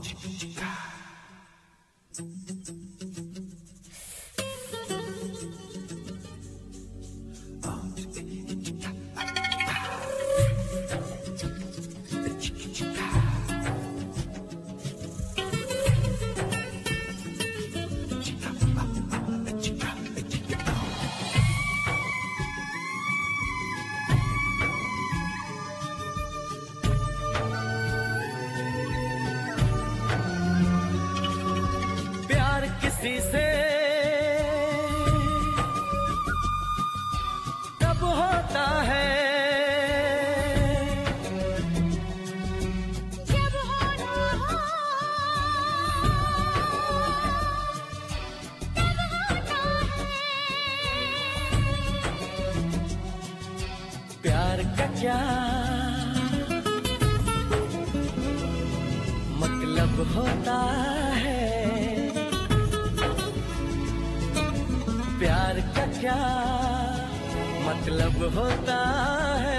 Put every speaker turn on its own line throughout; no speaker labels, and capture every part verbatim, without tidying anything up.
किसी से कब होता है,
जब होना हो तब होता है।
प्यार का क्या मतलब होता है, प्यार का क्या मतलब होता है।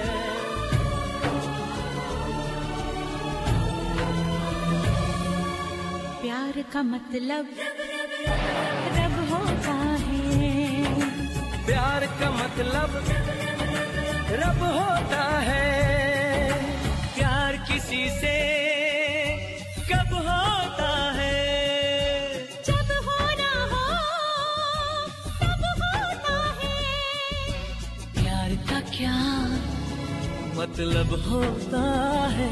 प्यार का मतलब रब होता है,
प्यार का मतलब रब होता है। प्यार किसी से कब होता है,
जब होना हो तब होता है।
प्यार का क्या मतलब होता है।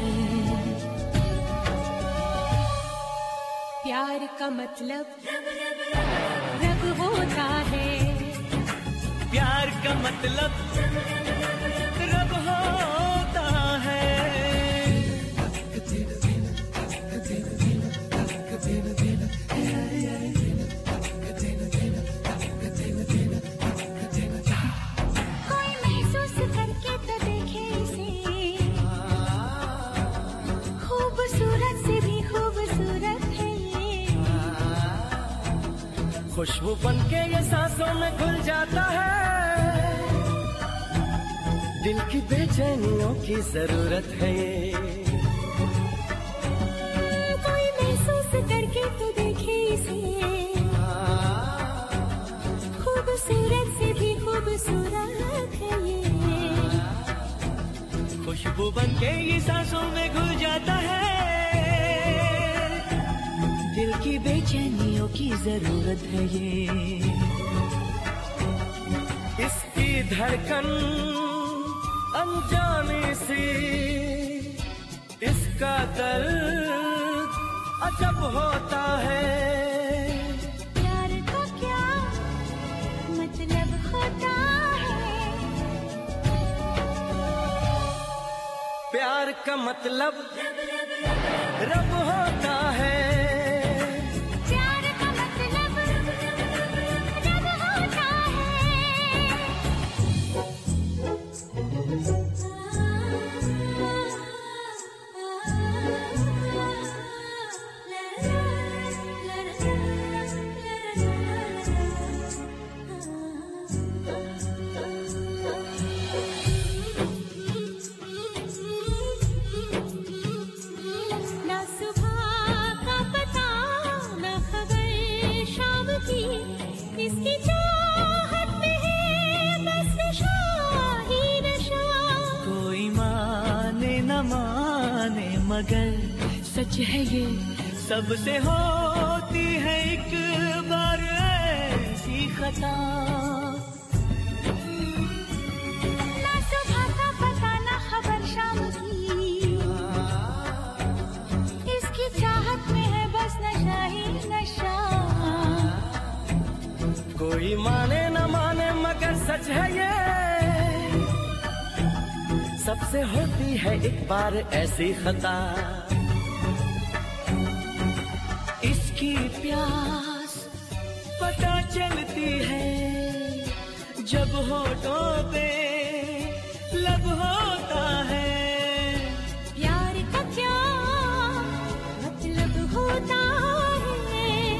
प्यार का मतलब रब होता है,
प्यार का मतलब रब होता है।
कोई महसूस करके तो देखे इसे, खूबसूरत से भी खूबसूरत है ये।
खुशबू बनके ये सांसों में घुल जाता है, दिल की बेचैनियों की जरूरत है ये।
कोई महसूस करके तो देखे इसे, खूबसूरत से भी खूबसूरत है ये।
खुशबू बनके ये सांसों में घुल जाता है, दिल की बेचैनियों की जरूरत है ये। इसकी धड़कन अनजानी सी, इसका दर्द अजब होता है।
प्यार का क्या मतलब होता है,
प्यार का मतलब रब होता है।
प्यार का मतलब रब होता ना सुबह का पता ना खबर शाम की, इसकी चाहत में है बस नशा ही नशा।
कोई माने न माने मगर सच है ये, सबसे होती है एक बार ऐसी खता।
ना सुबह का पता ना खबर शाम की, इसकी चाहत में है बस नशा ही नशा।
कोई माने न माने मगर सच है ये, सबसे होती है एक बार ऐसी खता। इसकी प्यास पता चलती है जब होठों पे लब होता है।
प्यार का क्या मतलब होता है,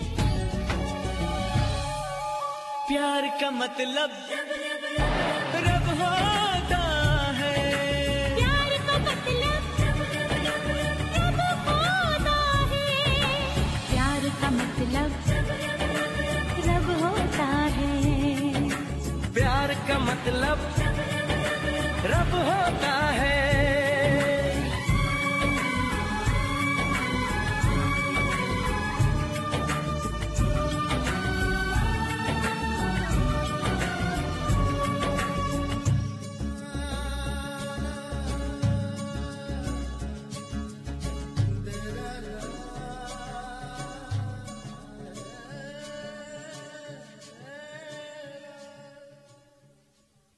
प्यार का मतलब रब होता है।
प्यार का मतलब रब होता है।
का मतलब रब होता है।